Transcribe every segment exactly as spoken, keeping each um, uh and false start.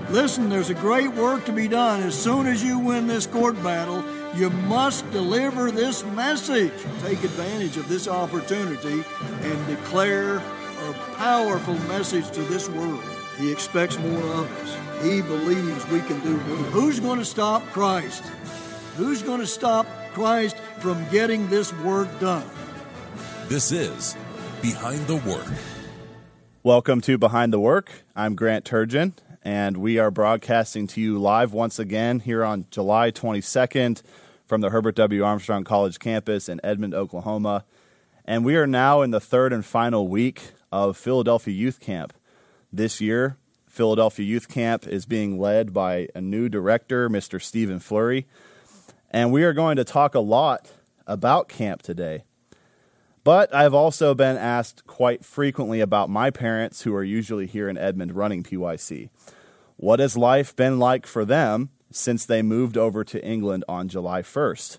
Listen, there's a great work to be done. As soon as you win this court battle, you must deliver this message. Take advantage of this opportunity and declare a powerful message to this world. He expects more of us. He believes we can do more. Who's going to stop Christ? Who's going to stop Christ from getting this work done? This is Behind the Work. Welcome to Behind the Work. I'm Grant Turgeon, and we are broadcasting to you live once again here on July twenty-second from the Herbert W. Armstrong College campus in Edmond, Oklahoma. And we are now in the third and final week of Philadelphia Youth Camp. This year, Philadelphia Youth Camp is being led by a new director, Mister Stephen Flurry. And we are going to talk a lot about camp today. But I've also been asked quite frequently about my parents, who are usually here in Edmond running P Y C. What has life been like for them since they moved over to England on July first?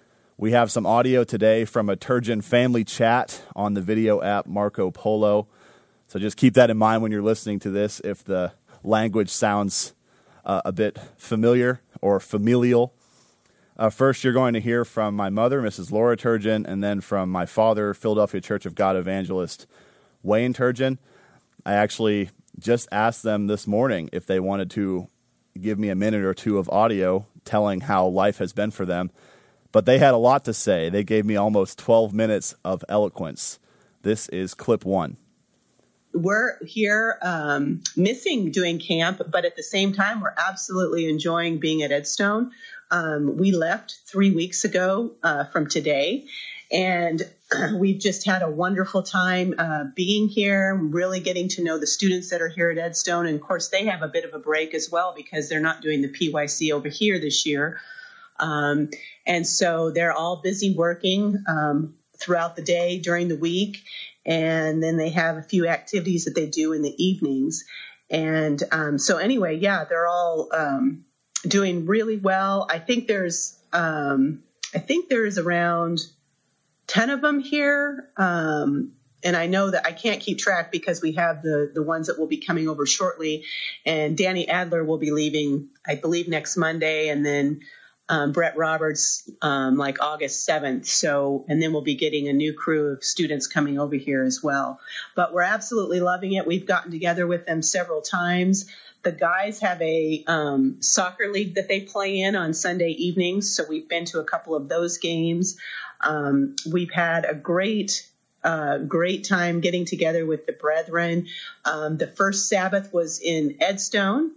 We have some audio today from a Turgeon family chat on the video app Marco Polo. So just keep that in mind when you're listening to this if the language sounds uh, a bit familiar or familial. Uh, first, you're going to hear from my mother, Missus Laura Turgeon, and then from my father, Philadelphia Church of God evangelist Wayne Turgeon. I actually just asked them this morning if they wanted to give me a minute or two of audio telling how life has been for them, but they had a lot to say. They gave me almost twelve minutes of eloquence. This is clip one. We're here um, missing doing camp, but at the same time, we're absolutely enjoying being at Edstone. Um, we left three weeks ago uh, from today, and we've just had a wonderful time uh, being here, really getting to know the students that are here at Edstone. And, of course, they have a bit of a break as well because they're not doing the P Y C over here this year. Um, and so they're all busy working um, throughout the day during the week, and then they have a few activities that they do in the evenings. And um, so anyway, yeah, they're all um, doing really well. I think there's, um, I think there's around ten of them here. Um, and I know that I can't keep track because we have the, the ones that will be coming over shortly. And Danny Adler will be leaving, I believe, next Monday. And then um, Brett Roberts, um, like August seventh. So, and then we'll be getting a new crew of students coming over here as well. But we're absolutely loving it. We've gotten together with them several times. The guys have a um, soccer league that they play in on Sunday evenings, so we've been to a couple of those games. Um, we've had a great, uh, great time getting together with the brethren. Um, the first Sabbath was in Edstone,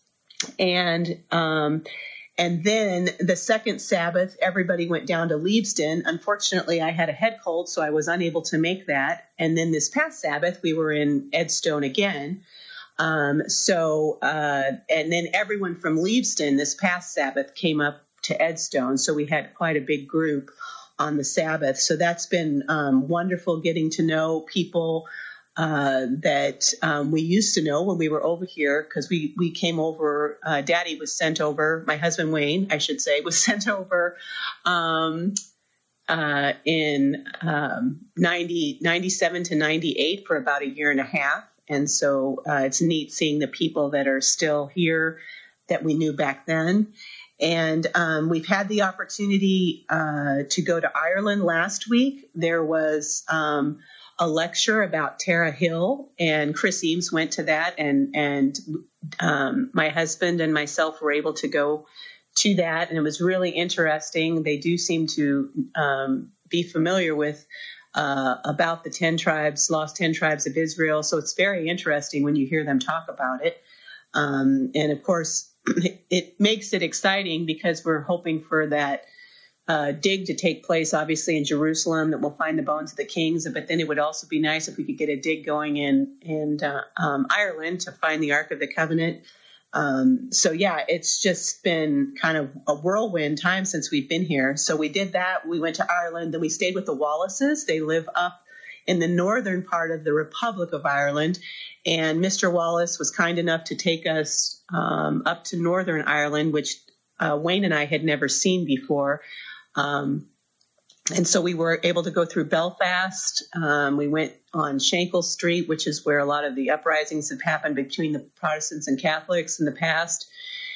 and um, and then the second Sabbath, everybody went down to Leavesden. Unfortunately, I had a head cold, so I was unable to make that. And then this past Sabbath, we were in Edstone again. Um, so, uh, and then everyone from Leavesden this past Sabbath came up to Edstone. So we had quite a big group on the Sabbath. So that's been, um, wonderful getting to know people, uh, that, um, we used to know when we were over here. Cause we, we came over, uh, Daddy was sent over, my husband Wayne, I should say, was sent over, um, uh, in, um, ninety, ninety-seven to ninety-eight for about a year and a half. And so uh, it's neat seeing the people that are still here that we knew back then. And um, we've had the opportunity uh, to go to Ireland last week. There was um, a lecture about Tara Hill, and Chris Eames went to that. And, and um, my husband and myself were able to go to that. And it was really interesting. They do seem to um, be familiar with Uh, about the ten tribes, lost ten tribes of Israel. So it's very interesting when you hear them talk about it. Um, and of course, it makes it exciting because we're hoping for that uh, dig to take place, obviously, in Jerusalem, that we'll find the bones of the kings. But then it would also be nice if we could get a dig going in, in uh, um, Ireland to find the Ark of the Covenant. Um, so, yeah, it's just been kind of a whirlwind time since we've been here. So we did that. We went to Ireland. Then we stayed with the Wallaces. They live up in the northern part of the Republic of Ireland. And Mister Wallace was kind enough to take us um, up to Northern Ireland, which uh, Wayne and I had never seen before. Um, and so we were able to go through Belfast. Um, we went on Shankle Street, which is where a lot of the uprisings have happened between the Protestants and Catholics in the past.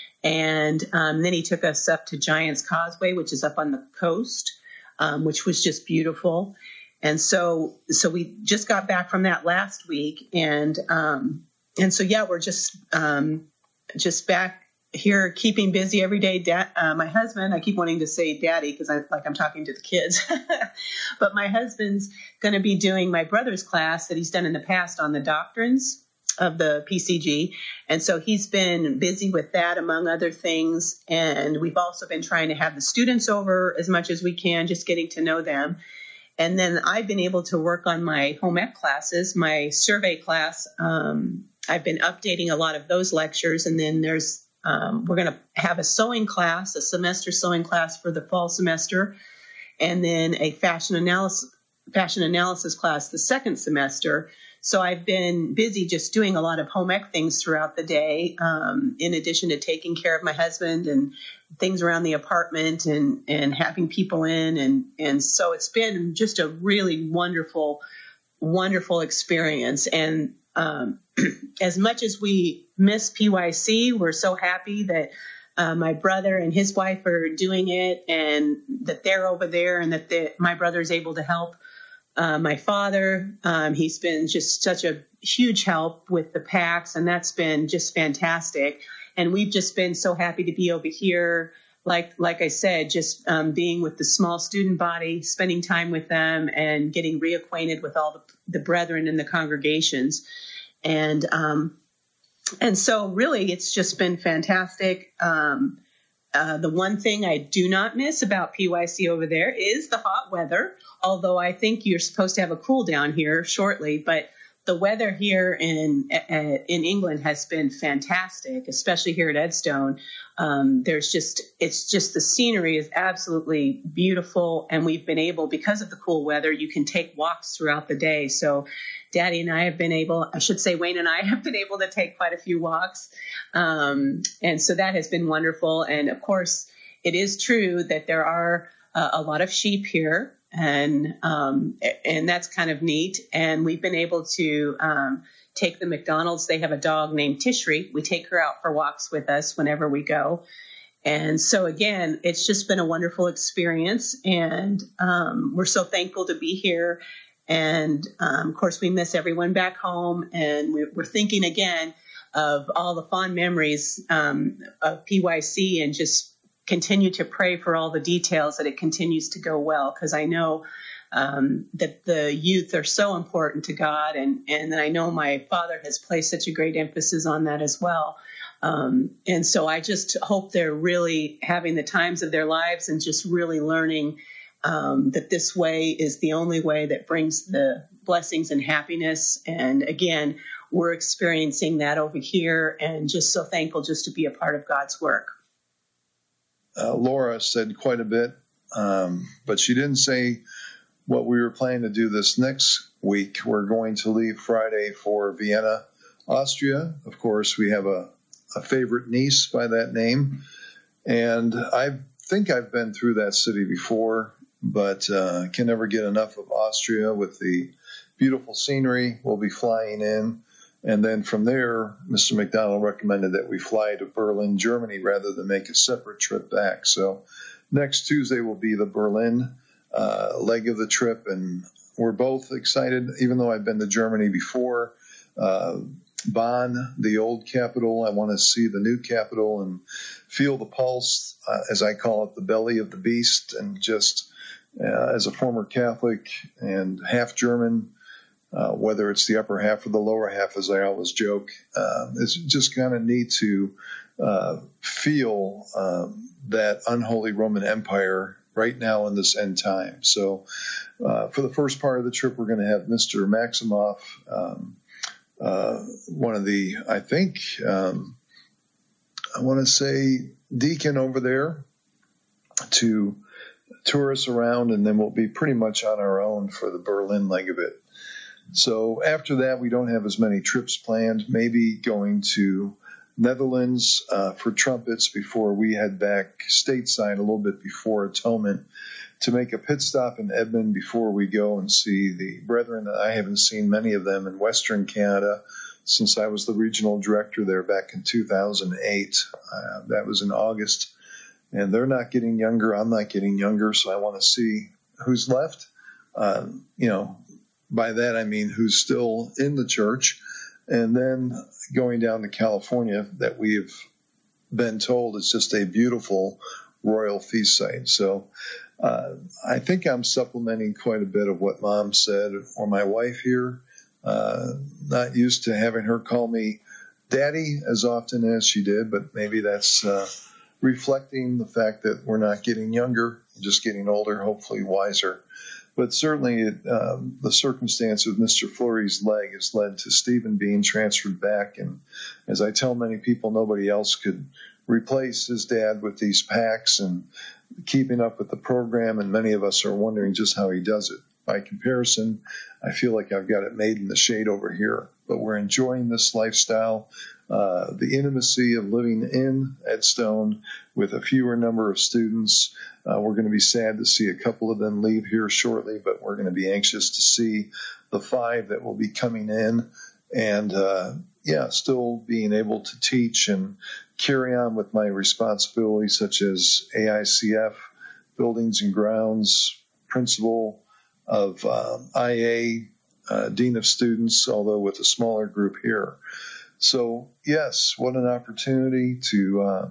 And um, then he took us up to Giant's Causeway, which is up on the coast, um, which was just beautiful. And so so we just got back from that last week. And um, and so, yeah, we're just um, just back here keeping busy every day. Dad, uh, my husband, I keep wanting to say daddy because I like I'm talking to the kids, but my husband's going to be doing my brother's class that he's done in the past on the doctrines of the P C G. And so he's been busy with that, among other things. And we've also been trying to have the students over as much as we can, just getting to know them. And then I've been able to work on my home ec classes, my survey class. Um, I've been updating a lot of those lectures. And then there's Um, we're going to have a sewing class, a semester sewing class for the fall semester, and then a fashion analysis fashion analysis class the second semester. So I've been busy just doing a lot of home ec things throughout the day, um, in addition to taking care of my husband and things around the apartment and, and having people in. And, and so it's been just a really wonderful, wonderful experience. And um, as much as we miss P Y C, we're so happy that uh, my brother and his wife are doing it, and that they're over there, and that the, my brother is able to help uh, my father. Um, he's been just such a huge help with the PACs, and that's been just fantastic. And we've just been so happy to be over here. Like like I said, just um, being with the small student body, spending time with them, and getting reacquainted with all the, the brethren in the congregations. And um, and so really it's just been fantastic. Um, uh, the one thing I do not miss about P Y C over there is the hot weather, although I think you're supposed to have a cool down here shortly. But the weather here in uh, in England has been fantastic, especially here at Edstone. Um, there's just, it's just, the scenery is absolutely beautiful. And we've been able, because of the cool weather, you can take walks throughout the day. So Daddy and I have been able, I should say Wayne and I have been able to take quite a few walks. Um, and so that has been wonderful. And of course, it is true that there are uh, a lot of sheep here. And um, and that's kind of neat. And we've been able to um, take the McDonald's. They have a dog named Tishri. We take her out for walks with us whenever we go. And so, again, it's just been a wonderful experience. And um, we're so thankful to be here. And, um, of course, we miss everyone back home. And we're, we're thinking, again, of all the fond memories um, of P Y C, and just continue to pray for all the details that it continues to go well, because I know um, that the youth are so important to God, and and I know my father has placed such a great emphasis on that as well. Um, and so I just hope they're really having the times of their lives, and just really learning um, that this way is the only way that brings the blessings and happiness. And again, we're experiencing that over here, and just so thankful just to be a part of God's work. Uh, Laura said quite a bit, um, but she didn't say what we were planning to do this next week. We're going to leave Friday for Vienna, Austria. Of course, we have a, a favorite niece by that name, and I think I've been through that city before, but uh, can never get enough of Austria with the beautiful scenery. We'll be flying in. And then from there, Mister McDonald recommended that we fly to Berlin, Germany, rather than make a separate trip back. So next Tuesday will be the Berlin uh, leg of the trip, and we're both excited, even though I've been to Germany before. Uh, Bonn, the old capital, I want to see the new capital and feel the pulse, uh, as I call it, the belly of the beast. And just uh, as a former Catholic and half German, Uh, whether it's the upper half or the lower half, as I always joke, uh, it's just kind of neat to uh, feel um, that unholy Roman Empire right now in this end time. So uh, for the first part of the trip, we're going to have Mister Maximoff, um, uh, one of the, I think, um, I want to say deacon over there, to tour us around, and then we'll be pretty much on our own for the Berlin leg of it. So after that, we don't have as many trips planned, maybe going to Netherlands uh, for trumpets before we head back stateside a little bit before Atonement to make a pit stop in Edmond before we go and see the brethren. I haven't seen many of them in Western Canada since I was the regional director there back in two thousand eight. Uh, that was in August. And they're not getting younger. I'm not getting younger, so I want to see who's left. Uh, you know, by that I mean who's still in the church. And then going down to California, that we've been told is just a beautiful royal feast site. So uh, I think I'm supplementing quite a bit of what Mom said, or my wife here. Uh, not used to having her call me Daddy as often as she did, but maybe that's uh, reflecting the fact that we're not getting younger, just getting older, hopefully wiser. But certainly it, um, the circumstance with Mister Fleury's leg has led to Stephen being transferred back. And as I tell many people, nobody else could replace his dad with these packs and keeping up with the program. And many of us are wondering just how he does it. By comparison, I feel like I've got it made in the shade over here. But we're enjoying this lifestyle, uh, the intimacy of living in Edstone with a fewer number of students. Uh, we're going to be sad to see a couple of them leave here shortly, but we're going to be anxious to see the five that will be coming in. And, uh, yeah, still being able to teach and carry on with my responsibilities such as A I C F, Buildings and Grounds, Principal of uh, I A, uh, Dean of Students, although with a smaller group here. So, yes, what an opportunity to uh,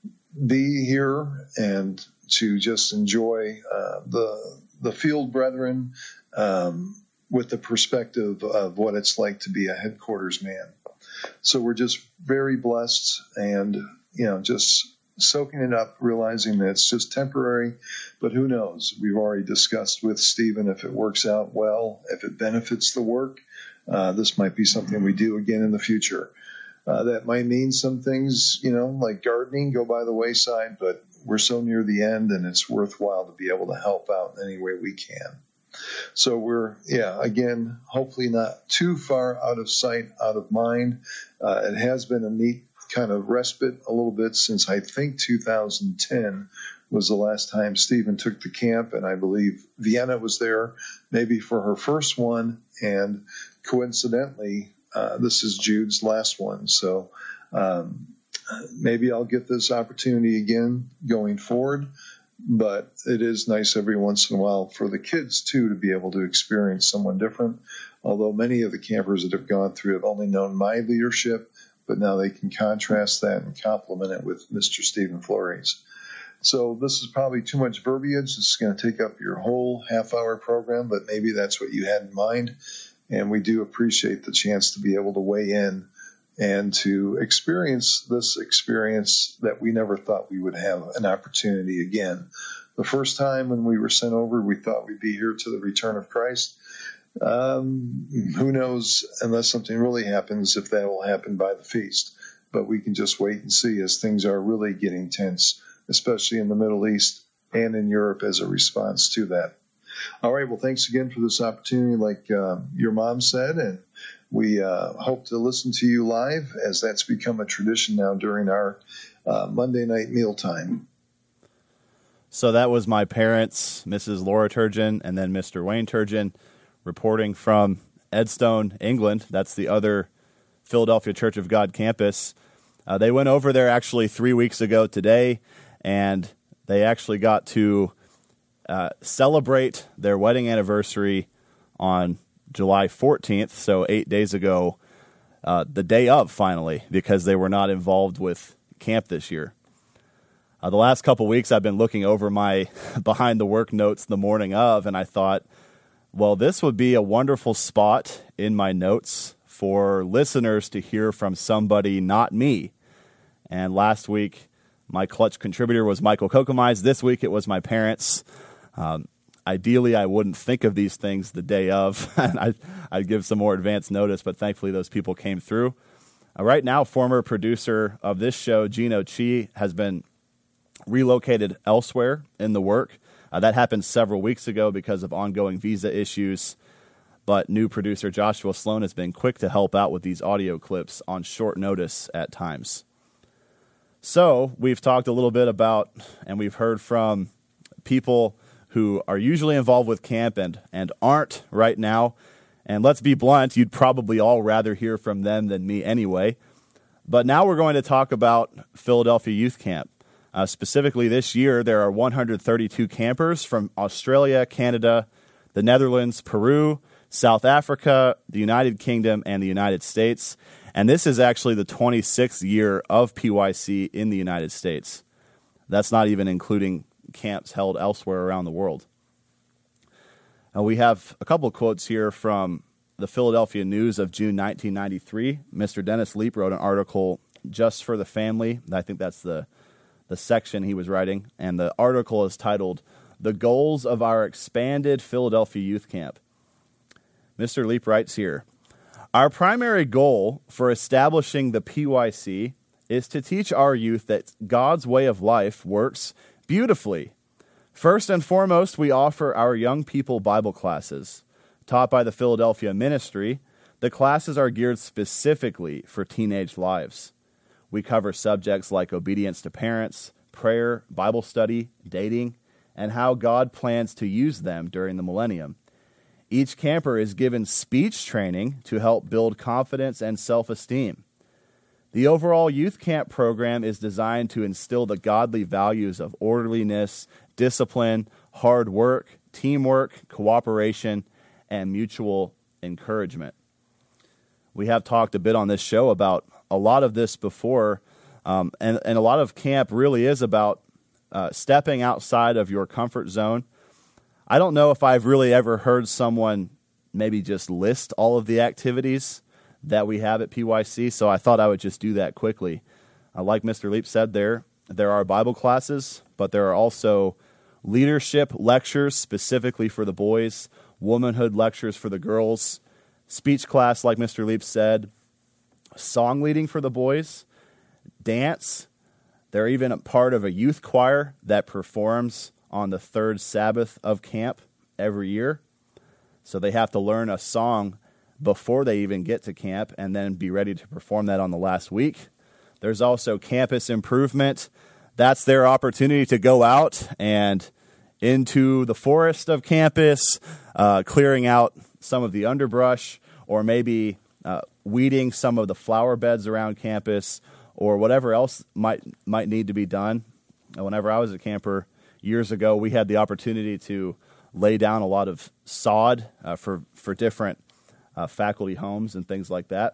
be here and to just enjoy uh, the the field brethren um, with the perspective of what it's like to be a headquarters man. So we're just very blessed and, you know, just soaking it up, realizing that it's just temporary, but who knows? We've already discussed with Stephen if it works out well, if it benefits the work, uh, this might be something we do again in the future. Uh, that might mean some things, you know, like gardening go by the wayside, but we're so near the end and it's worthwhile to be able to help out in any way we can. So we're, yeah, again, hopefully not too far out of sight, out of mind. Uh, it has been a neat kind of respite a little bit since I think two thousand ten was the last time Stephen took the camp, and I believe Vienna was there maybe for her first one, and coincidentally, uh, this is Jude's last one. So um, maybe I'll get this opportunity again going forward, but it is nice every once in a while for the kids, too, to be able to experience someone different, although many of the campers that have gone through have only known my leadership, but now they can contrast that and complement it with Mister Stephen Fleury's. So this is probably too much verbiage. This is going to take up your whole half-hour program, but maybe that's what you had in mind. And we do appreciate the chance to be able to weigh in and to experience this experience that we never thought we would have an opportunity again. The first time when we were sent over, we thought we'd be here to the return of Christ. Um, who knows, unless something really happens, if that will happen by the feast. But we can just wait and see as things are really getting tense, especially in the Middle East and in Europe as a response to that. All right, well, thanks again for this opportunity, like uh, your mom said, and we uh, hope to listen to you live, as that's become a tradition now during our uh, Monday night mealtime. So that was my parents, Missus Laura Turgeon, and then Mister Wayne Turgeon, reporting from Edstone, England. That's the other Philadelphia Church of God campus. Uh, they went over there actually three weeks ago today, and they actually got to uh, celebrate their wedding anniversary on July fourteenth, so eight days ago, uh, the day of, finally, because they were not involved with camp this year. Uh, the last couple weeks, I've been looking over my behind-the-work notes the morning of, and I thought, well, this would be a wonderful spot in my notes for listeners to hear from somebody not me. And last week, my clutch contributor was Michael Kokomize. This week, it was my parents. Um, ideally, I wouldn't think of these things the day of, and I'd, I'd give some more advance notice, but thankfully those people came through. Uh, right now, former producer of this show, Gino Chi, has been relocated elsewhere in the work. Uh, that happened several weeks ago because of ongoing visa issues, but new producer Joshua Sloan has been quick to help out with these audio clips on short notice at times. So we've talked a little bit about, and we've heard from people who are usually involved with camp and, and aren't right now. And let's be blunt, you'd probably all rather hear from them than me anyway. But now we're going to talk about Philadelphia Youth Camp. Uh, specifically this year, there are one hundred thirty-two campers from Australia, Canada, the Netherlands, Peru, South Africa, the United Kingdom, and the United States. And this is actually the twenty-sixth year of P Y C in the United States. That's not even including camps held elsewhere around the world. Uh, we have a couple of quotes here from the Philadelphia News of June nineteen ninety-three. Mister Dennis Leap wrote an article just for the family. I think that's the, the section he was writing. And the article is titled, "The Goals of Our Expanded Philadelphia Youth Camp." Mister Leap writes here, "Our primary goal for establishing the P Y C is to teach our youth that God's way of life works beautifully. First and foremost, we offer our young people Bible classes. Taught by the Philadelphia Ministry, the classes are geared specifically for teenage lives. We cover subjects like obedience to parents, prayer, Bible study, dating, and how God plans to use them during the millennium. Each camper is given speech training to help build confidence and self-esteem. The overall youth camp program is designed to instill the godly values of orderliness, discipline, hard work, teamwork, cooperation, and mutual encouragement." We have talked a bit on this show about a lot of this before, um, and, and a lot of camp really is about uh, stepping outside of your comfort zone. I don't know if I've really ever heard someone maybe just list all of the activities that we have at P Y C, so I thought I would just do that quickly. Uh, like Mister Leap said there, there are Bible classes, but there are also leadership lectures specifically for the boys, womanhood lectures for the girls, speech class like Mister Leap said, song leading for the boys, dance. They're even a part of a youth choir that performs on the third Sabbath of camp every year. So they have to learn a song before they even get to camp and then be ready to perform that on the last week. There's also campus improvement. That's their opportunity to go out and into the forest of campus, uh, clearing out some of the underbrush, or maybe uh, weeding some of the flower beds around campus, or whatever else might might need to be done. Whenever I was a camper years ago, we had the opportunity to lay down a lot of sod uh, for, for different uh, faculty homes and things like that.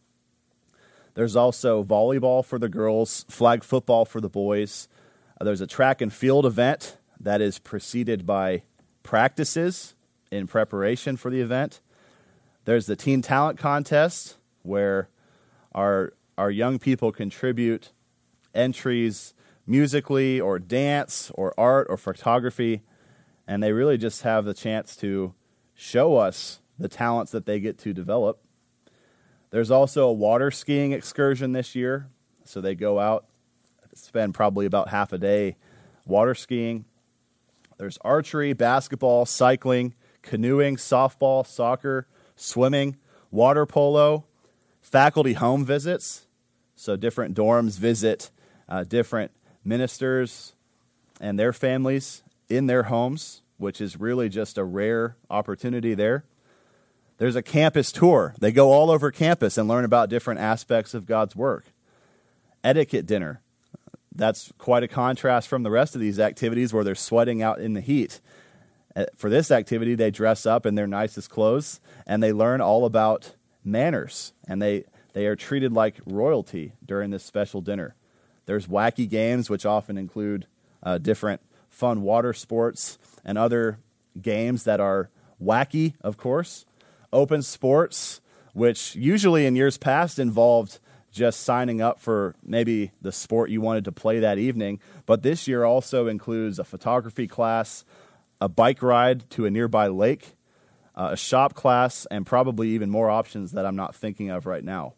There's also volleyball for the girls, flag football for the boys. Uh, there's a track and field event that is preceded by practices in preparation for the event. There's the Teen Talent Contest, where our our young people contribute entries musically or dance or art or photography, and they really just have the chance to show us the talents that they get to develop. There's also a water skiing excursion this year, so they go out, spend probably about half a day water skiing. There's archery, basketball, cycling, canoeing, softball, soccer, swimming, water polo, faculty home visits. So different dorms visit uh, different ministers and their families in their homes, which is really just a rare opportunity there. There's a campus tour. They go all over campus and learn about different aspects of God's work. Etiquette dinner. That's quite a contrast from the rest of these activities where they're sweating out in the heat. For this activity, they dress up in their nicest clothes, and they learn all about manners, and they, they are treated like royalty during this special dinner. There's wacky games, which often include uh, different fun water sports and other games that are wacky, of course. Open sports, which usually in years past involved just signing up for maybe the sport you wanted to play that evening, but this year also includes a photography class, a bike ride to a nearby lake, uh, a shop class, and probably even more options that I'm not thinking of right now.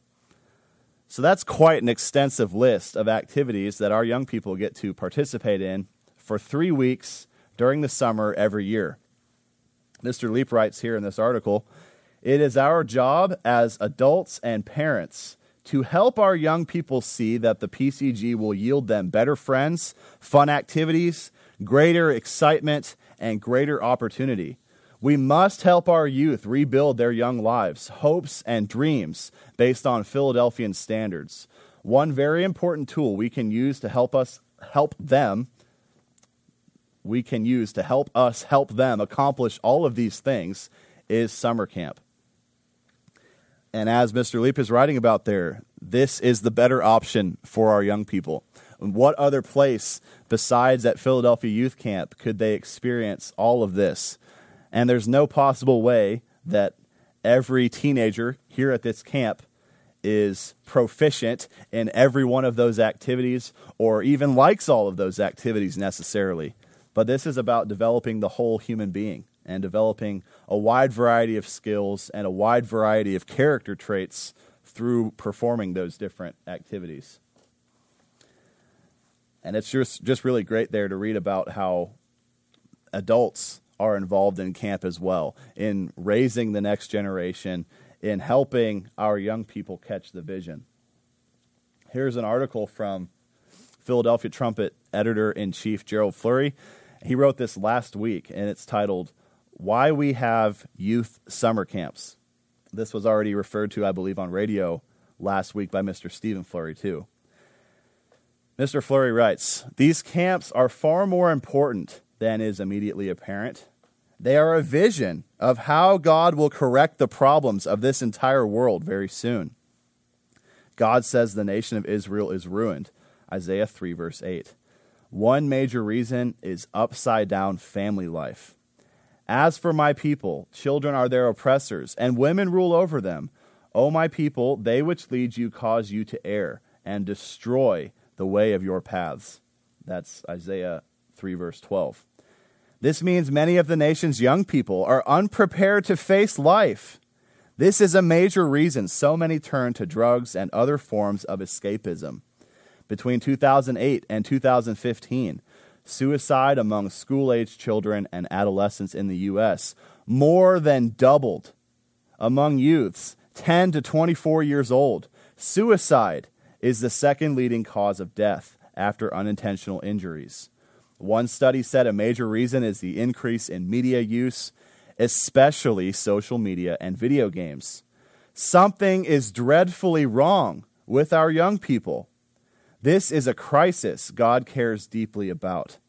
So that's quite an extensive list of activities that our young people get to participate in for three weeks during the summer every year. Mister Leap writes here in this article, "It is our job as adults and parents to help our young people see that the P C G will yield them better friends, fun activities, greater excitement, and greater opportunity. We must help our youth rebuild their young lives, hopes, and dreams based on Philadelphian standards. One very important tool we can use to help us help them, we can use to help us help them accomplish all of these things is summer camp. And as Mister Leap is writing about there, this is the better option for our young people. What other place besides at Philadelphia Youth Camp could they experience all of this? And there's no possible way that every teenager here at this camp is proficient in every one of those activities or even likes all of those activities necessarily. But this is about developing the whole human being and developing a wide variety of skills and a wide variety of character traits through performing those different activities. And it's just, just really great there to read about how adults are involved in camp as well, in raising the next generation, in helping our young people catch the vision. Here's an article from Philadelphia Trumpet editor-in-chief Gerald Flurry. He wrote this last week, and it's titled, Why We Have Youth Summer Camps. This was already referred to, I believe, on radio last week by Mister Stephen Flurry, too. Mister Flurry writes, These camps are far more important than is immediately apparent. They are a vision of how God will correct the problems of this entire world very soon. God says the nation of Israel is ruined. Isaiah three, verse eight. One major reason is upside-down family life. As for my people, children are their oppressors, and women rule over them. O my people, they which lead you cause you to err, and destroy the way of your paths. That's Isaiah three, verse twelve. This means many of the nation's young people are unprepared to face life. This is a major reason so many turn to drugs and other forms of escapism. Between two thousand eight and two thousand fifteen, suicide among school-aged children and adolescents in the U S more than doubled. Among youths ten to twenty-four years old, suicide is the second leading cause of death after unintentional injuries. One study said a major reason is the increase in media use, especially social media and video games. Something is dreadfully wrong with our young people. This is a crisis God cares deeply about.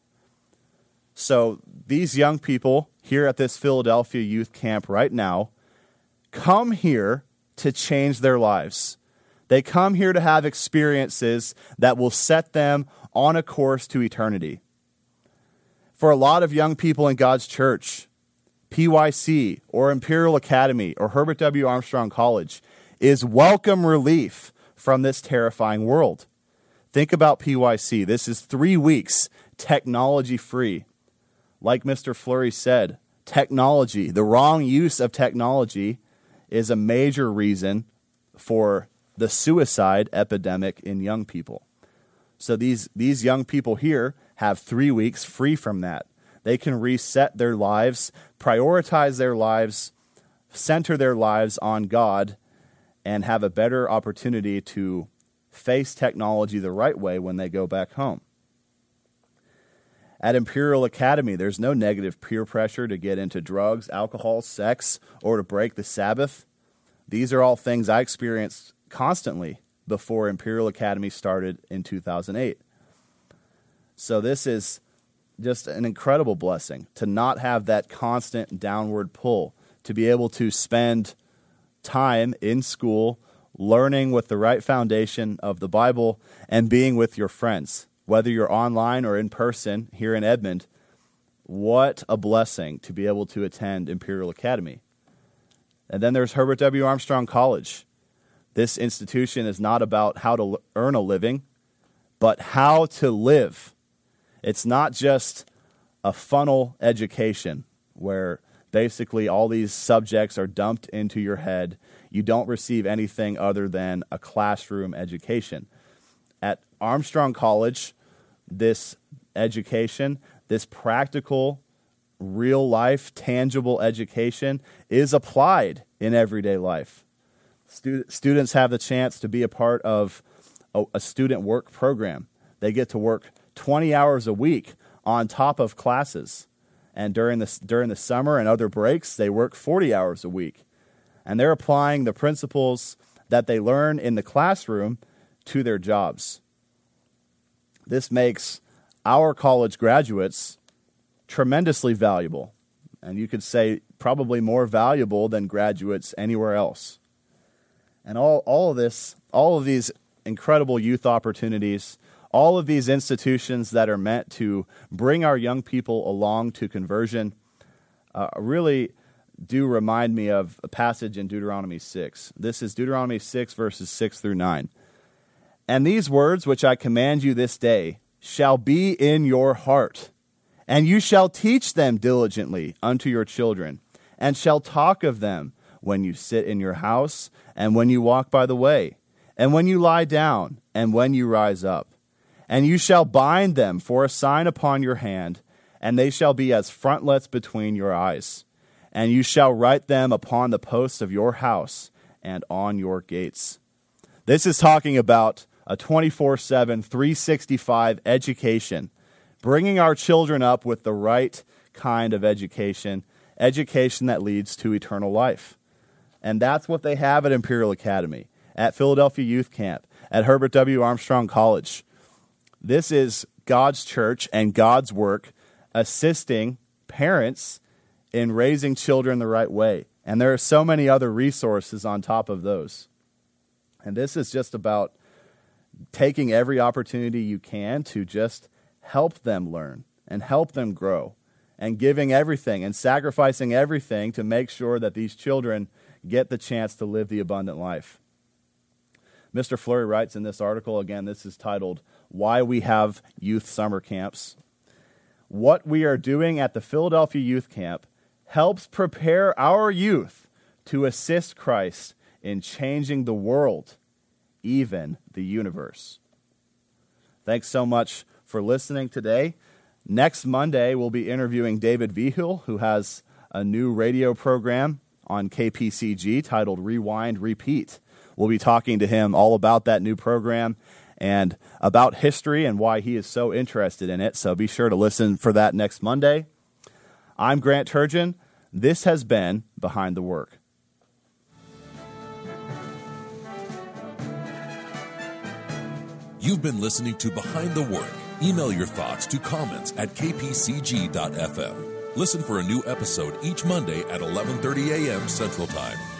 So these young people here at this Philadelphia youth camp right now come here to change their lives. They come here to have experiences that will set them on a course to eternity. For a lot of young people in God's church, P Y C or Imperial Academy or Herbert W. Armstrong College is welcome relief from this terrifying world. Think about P Y C. This is three weeks technology-free. Like Mister Flurry said, technology, the wrong use of technology is a major reason for the suicide epidemic in young people. So these, these young people here have three weeks free from that. They can reset their lives, prioritize their lives, center their lives on God, and have a better opportunity to face technology the right way when they go back home. At Imperial Academy, there's no negative peer pressure to get into drugs, alcohol, sex, or to break the Sabbath. These are all things I experienced constantly before Imperial Academy started in two thousand eight. So this is just an incredible blessing to not have that constant downward pull, to be able to spend time in school learning with the right foundation of the Bible and being with your friends, whether you're online or in person here in Edmond. What a blessing to be able to attend Imperial Academy. And then there's Herbert W. Armstrong College. This institution is not about how to earn a living, but how to live. It's not just a funnel education where basically all these subjects are dumped into your head. You don't receive anything other than a classroom education. At Armstrong College, this education, this practical, real-life, tangible education is applied in everyday life. Stud- students have the chance to be a part of a, a student work program. They get to work twenty hours a week on top of classes. And during the, during the summer and other breaks, they work forty hours a week. And they're applying the principles that they learn in the classroom to their jobs. This makes our college graduates tremendously valuable. And you could say probably more valuable than graduates anywhere else. And all, all of this, all of these incredible youth opportunities, all of these institutions that are meant to bring our young people along to conversion uh, really do remind me of a passage in Deuteronomy six. This is Deuteronomy six, verses six through nine. And these words which I command you this day shall be in your heart, and you shall teach them diligently unto your children, and shall talk of them when you sit in your house, and when you walk by the way, and when you lie down, and when you rise up. And you shall bind them for a sign upon your hand, and they shall be as frontlets between your eyes. And you shall write them upon the posts of your house and on your gates. This is talking about a twenty-four seven, three sixty-five education, bringing our children up with the right kind of education, education that leads to eternal life. And that's what they have at Imperial Academy, at Philadelphia Youth Camp, at Herbert W. Armstrong College. This is God's church and God's work assisting parents in raising children the right way. And there are so many other resources on top of those. And this is just about taking every opportunity you can to just help them learn and help them grow, and giving everything and sacrificing everything to make sure that these children get the chance to live the abundant life. Mister Fleury writes in this article, again, this is titled, Why We Have Youth Summer Camps. What we are doing at the Philadelphia Youth Camp helps prepare our youth to assist Christ in changing the world, even the universe. Thanks so much for listening today. Next Monday, we'll be interviewing David Vigil, who has a new radio program on K P C G titled Rewind, Repeat. We'll be talking to him all about that new program and about history and why he is so interested in it. So be sure to listen for that next Monday. I'm Grant Turgeon. This has been Behind the Work. You've been listening to Behind the Work. Email your thoughts to comments at k p c g dot f m. Listen for a new episode each Monday at eleven thirty a.m. Central Time.